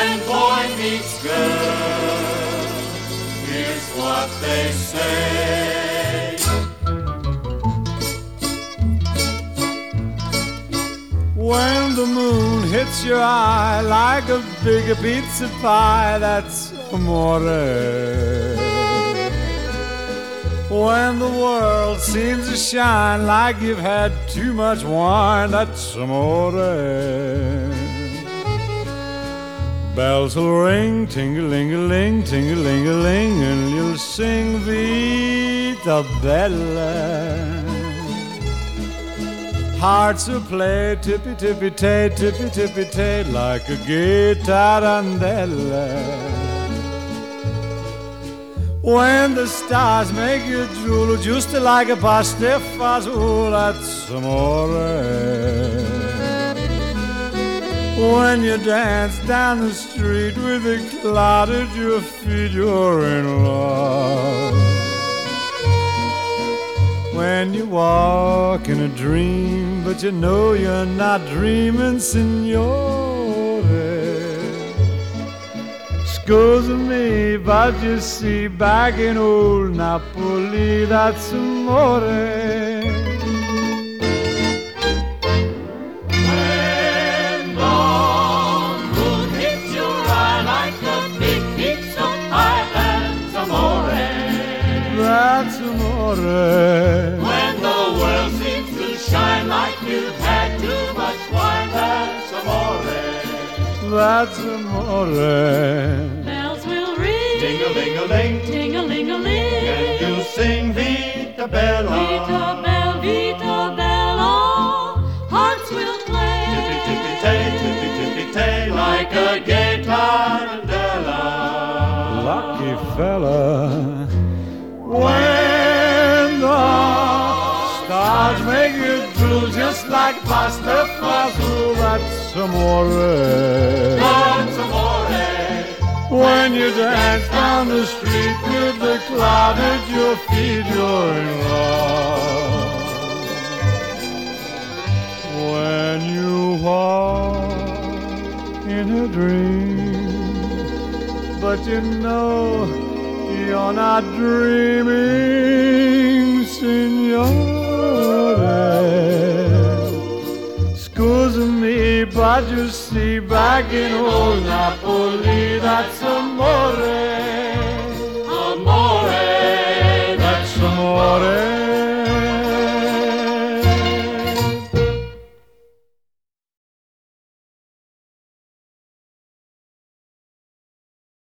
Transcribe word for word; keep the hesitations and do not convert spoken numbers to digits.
When boy meets girl, here's what they say. When the moon hits your eye like a big pizza pie, that's amore. When the world seems to shine like you've had too much wine, that's amore. Bells will ring, ting-a-ling-a-ling, ting-a-ling-a-ling, and you'll sing Vita Bella. Hearts will play tippy-tippy-tay, tippy-tippy-tay, like a gay tarantella. When the stars make you drool, just like a pasta fazool, that's amore. When you dance down the street with a cloud at your feet, you're in love. When you walk in a dream, but you know you're not dreaming, signore. Scusa me, but you see, back in old Napoli, that's amore. When the moon hits your eye like a big pizza pie, that's amore. That's amore. When the world seems to shine like you've had too much wine, that's amore. That's amore. Bells will ring, Ding-a-ling-a-ling, ting-a-ling-a-ling, and you'll sing Vita Bella. Vita Bella, Vita Bella. Hearts will play, Tippy-tippy-tay, tippy-tippy-tay, like a gay tarantella. Lucky fella. When the stars make you drool just like pasta fazool, that's amore. That's amore. When you dance down the street with the cloud at your feet, you're in love. When you walk in a dream, but you know you're not dreaming, signore. Scusa me, but you see, back in old Napoli, that's amore.